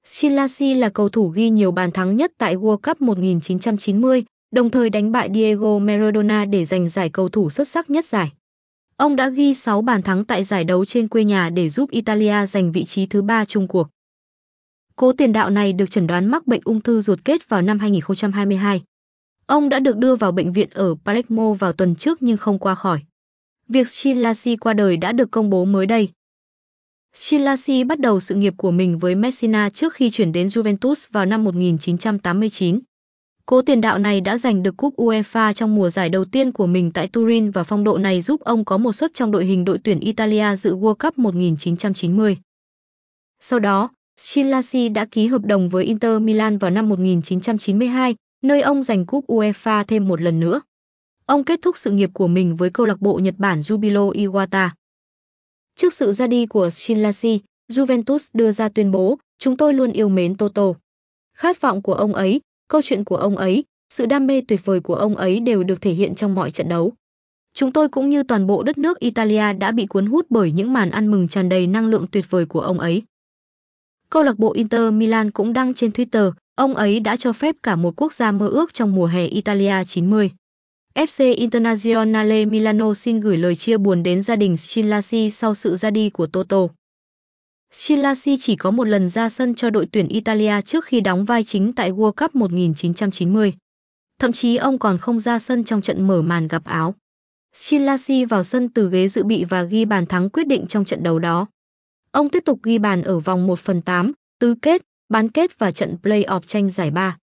Schillaci là cầu thủ ghi nhiều bàn thắng nhất tại World Cup 1990, đồng thời đánh bại Diego Maradona để giành giải cầu thủ xuất sắc nhất giải. Ông đã ghi 6 bàn thắng tại giải đấu trên quê nhà để giúp Italia giành vị trí thứ 3 chung cuộc. Cố tiền đạo này được chẩn đoán mắc bệnh ung thư ruột kết vào năm 2022. Ông đã được đưa vào bệnh viện ở Palermo vào tuần trước nhưng không qua khỏi. Việc Schillaci qua đời đã được công bố mới đây. Schillaci bắt đầu sự nghiệp của mình với Messina trước khi chuyển đến Juventus vào năm 1989. Cố tiền đạo này đã giành được cúp UEFA trong mùa giải đầu tiên của mình tại Turin và phong độ này giúp ông có một suất trong đội hình đội tuyển Italia dự World Cup 1990. Sau đó, Schillaci đã ký hợp đồng với Inter Milan vào năm 1992, nơi ông giành cúp UEFA thêm một lần nữa. Ông kết thúc sự nghiệp của mình với câu lạc bộ Nhật Bản Jubilo Iwata. Trước sự ra đi của Schillaci, Juventus đưa ra tuyên bố, chúng tôi luôn yêu mến Toto. Khát vọng của ông ấy, câu chuyện của ông ấy, sự đam mê tuyệt vời của ông ấy đều được thể hiện trong mọi trận đấu. Chúng tôi cũng như toàn bộ đất nước Italia đã bị cuốn hút bởi những màn ăn mừng tràn đầy năng lượng tuyệt vời của ông ấy. Câu lạc bộ Inter Milan cũng đăng trên Twitter, ông ấy đã cho phép cả một quốc gia mơ ước trong mùa hè Italia 90. FC Internazionale Milano xin gửi lời chia buồn đến gia đình Schillaci sau sự ra đi của Toto. Schillaci chỉ có một lần ra sân cho đội tuyển Italia trước khi đóng vai chính tại World Cup 1990. Thậm chí ông còn không ra sân trong trận mở màn gặp Áo. Schillaci vào sân từ ghế dự bị và ghi bàn thắng quyết định trong trận đấu đó. Ông tiếp tục ghi bàn ở vòng 1/8, tứ kết, bán kết và trận play-off tranh giải ba.